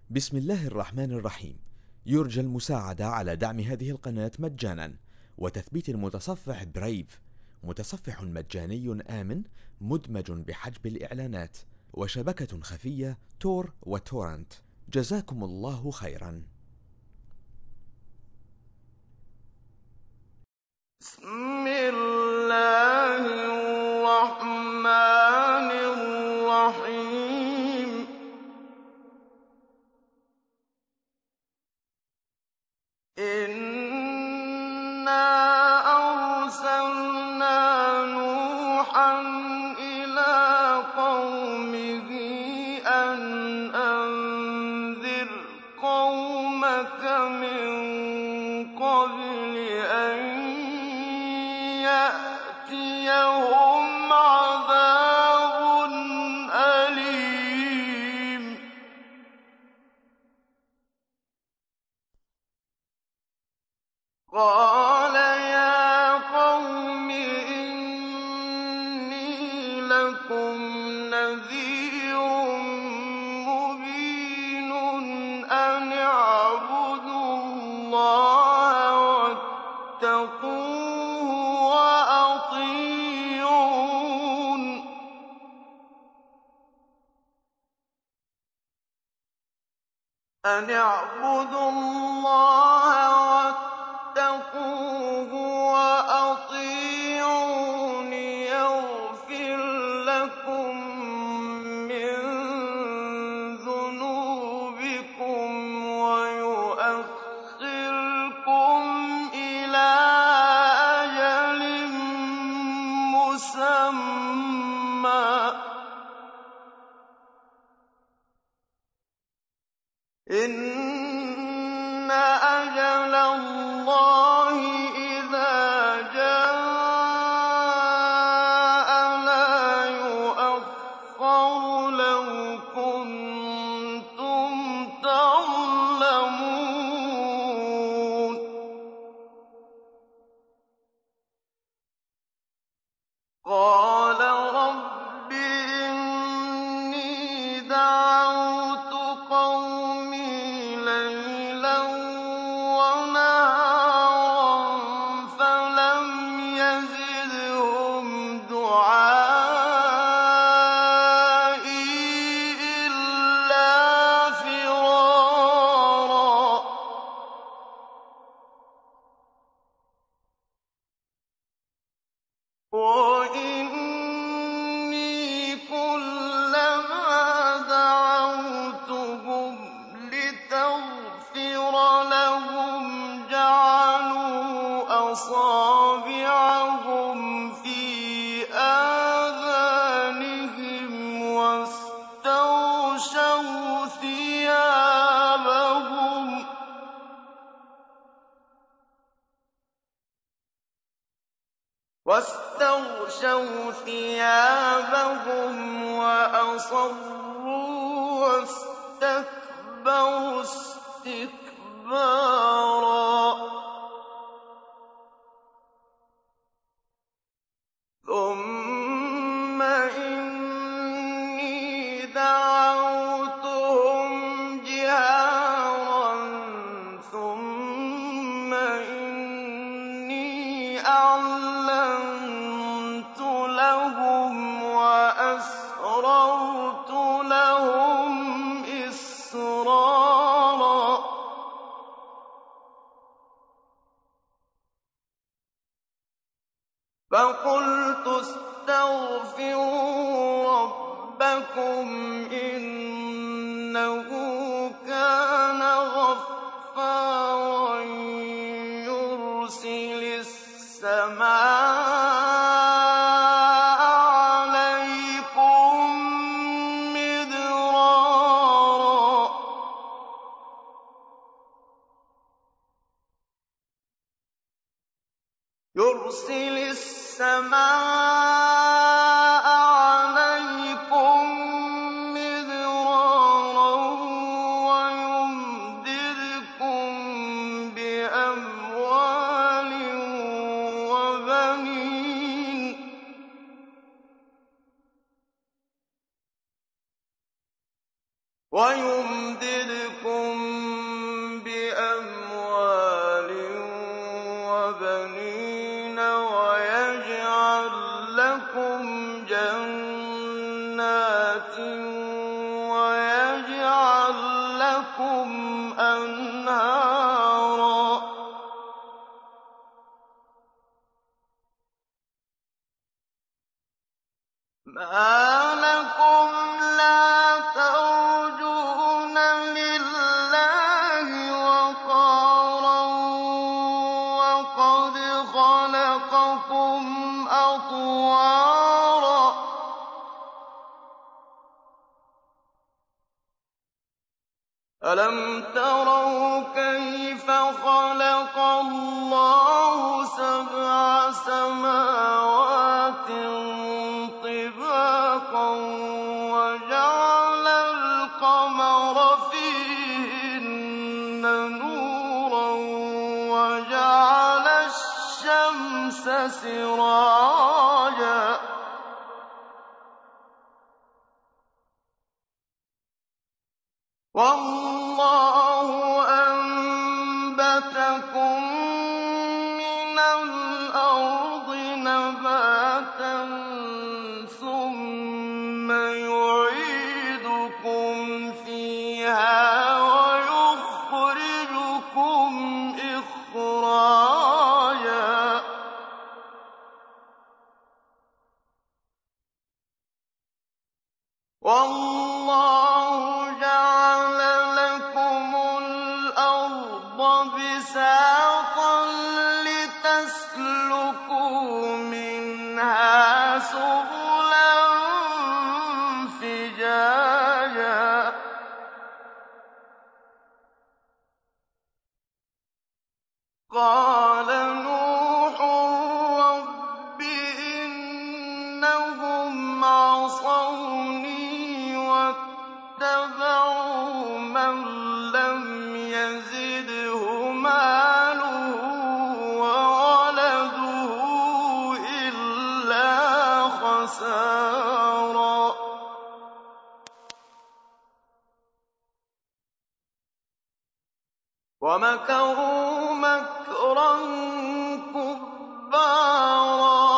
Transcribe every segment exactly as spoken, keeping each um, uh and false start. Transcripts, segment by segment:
بسم الله الرحمن الرحيم. يرجى المساعدة على دعم هذه القناة مجانا وتثبيت المتصفح برايف، متصفح مجاني آمن مدمج بحجب الإعلانات وشبكة خفية تور وتورنت. جزاكم الله خيرا. بسم الله الرحمن الرحيم. إنا أرسلنا نوحا إلى قومه أن أنذر قومك من قبل أن يأتيهم عذاب أليم. قال يا قوم إني لكم نذير مبين أن اعبدوا الله واتقوه وأطيعون أن اعبدوا الله واتقوه وأطيعون يغفر لكم من ذنوبكم ويؤخركم إلى أجل مسمى. إن أجل الله إذا جاء لا يؤخر لو كنتم تعلمون. قال رب إني دعوت قومي ليلا ونهارا فلم يزدهم دعائي إلا فرارا. وإني كلما دعوتهم لتغفر لهم جعلوا أصابعهم في آذانهم واستغشوا ثيابهم واستغشوا ثيابهم وأصروا واستكبروا استكبارا. ثم إني دعوتهم جهارا ثم إني أعلنت لهم وأسررت لهم إسرارا. فقلت استغفروا ربكم إنه كان غفارا يرسل السماء عليكم مدرارا يرسل السماء عليكم مدرارا ويمددكم بأموال وبنين ويمددكم مَا لَكُمْ لَا تَرْجُونَ لِلَّهِ وَقَارًا وَقَدْ خَلَقَكُمْ أَطْوَارًا أَلَمْ تَرَوْا كَيْفَ خَلَقَ اللَّهُ سَبْعَ سَمَاوَاتٍ طِبَاقًا وَجَعَلَ الْقَمَرَ فِيهِنَّ نُورًا وَجَعَلَ الشَّمْسَ سِرَاجًا وَاللَّهُ أَنبَتَكُم مِّنَ الْأَرْضِ نَبَاتًا ثُمَّ يُعِيدُكُمْ فِيهَا وَيُخْرِجُكُمْ إِخْرَاجًا وَاللَّهُ جَعَلَ لَكُمُ الْأَرْضَ بِسَاطًا لِّتَسْلُكُوا مِنْهَا سُبُلًا فِجَاجًا قَالَ نُوحٌ رَّبِّ إِنَّهُمْ عَصَوْنِي وَاتَّبَعُوا مَن لَّمْ يَزِدْهُ مَالُهُ وَوَلَدُهُ إِلَّا خَسَارًا وَمَكَرُوا مَكْرًا كُبَّارًا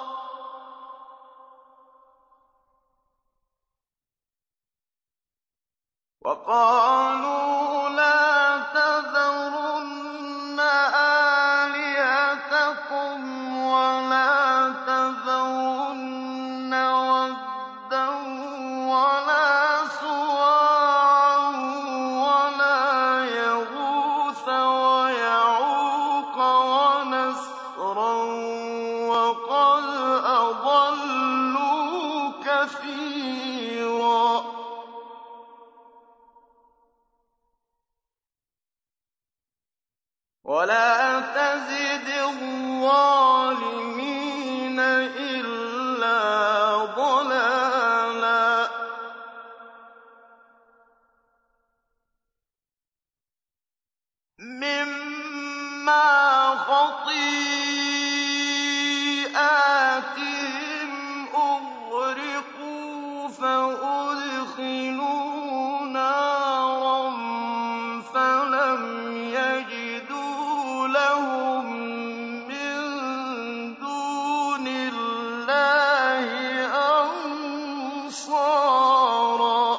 وَقَالُوا لَا تَذَرُنَّ آلِهَتَكُمْ وَلَا تَذَرُنَّ وَدًّا وَلَا سُوَاعًا وَلَا يَغُوثَ وَيَعُوقَ وَنَسْرًا وَقَدْ أَضَلُّوا كَثِيرًا وَلَا تَزِدِ الظَّالِمِينَ إِلَّا ضَلَالًا مِّمَّا خَطِيئَاتِهِمْ أُغْرِقُوا فَأُدْخِلُوا نَارًا فَلَمْ يَجِدُوا لَهُم مِّن دُونِ اللَّهِ أَنصَارًا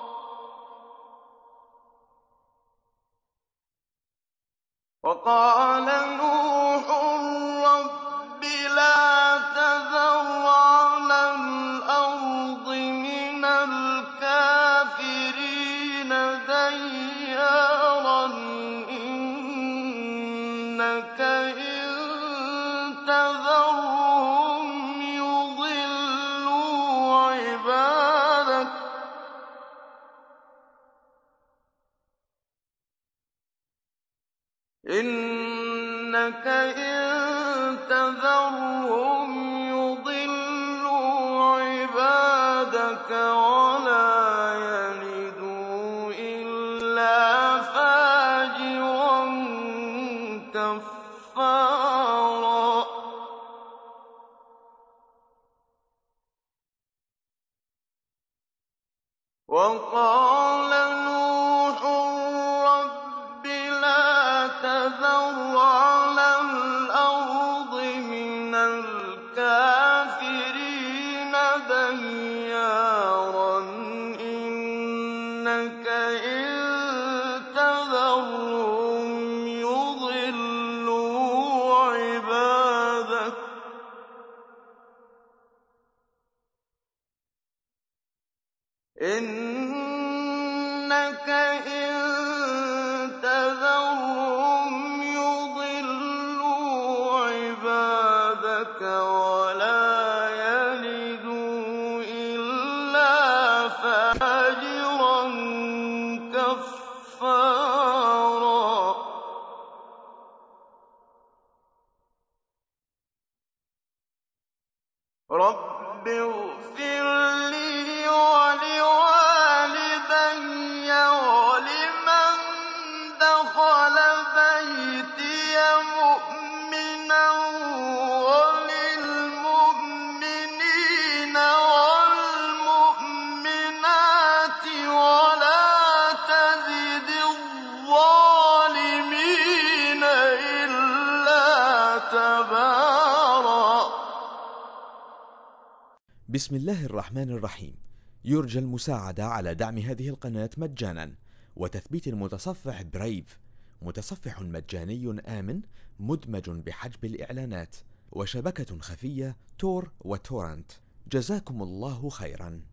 وَقَالَ نُوحٌ رَّبِّ لَا تَذَرْ عَلَى الْأَرْضِ مِنَ الْكَافِرِينَ دَيَّارًا إِنَّكَ إِن تَذَرْهُمْ يُضِلُّوا عِبَادَكَ إِنَّكَ إِن تَذَرْهُمْ يُضِلُّوا عِبَادَكَ وَلَا يَلِدُوا إِلَّا فَاجِرًا كَفَّارًا وَقَالَ نُوحٌ رَّبِّ لَا تَذَرْ عَلَى الْأَرْضِ مِنَ الْكَافِرِينَ إِنَّكَ إِن تَذَرْهُمْ يُضِلُّوا عِبَادَكَ وَلَا يَلِدُوا إِلَّا فَاجِرًا كَفَّارًا رَبِّ اغْفِرْ لِي وَلِوَالِدَيَّ وَلِمَن دَخَلَ بَيْتِيَ مُؤْمِنًا وَلِلْمُؤْمِنِينَ وَالْمُؤْمِنَاتِ وَلَا تَزِدِ الظَّالِمِينَ إِلَّا تَبَارًا. بسم الله الرحمن الرحيم. يرجى المساعدة على دعم هذه القناة مجانا وتثبيت المتصفح برايف، متصفح مجاني آمن مدمج بحجب الإعلانات، وشبكة خفية تور وتورنت. جزاكم الله خيرا.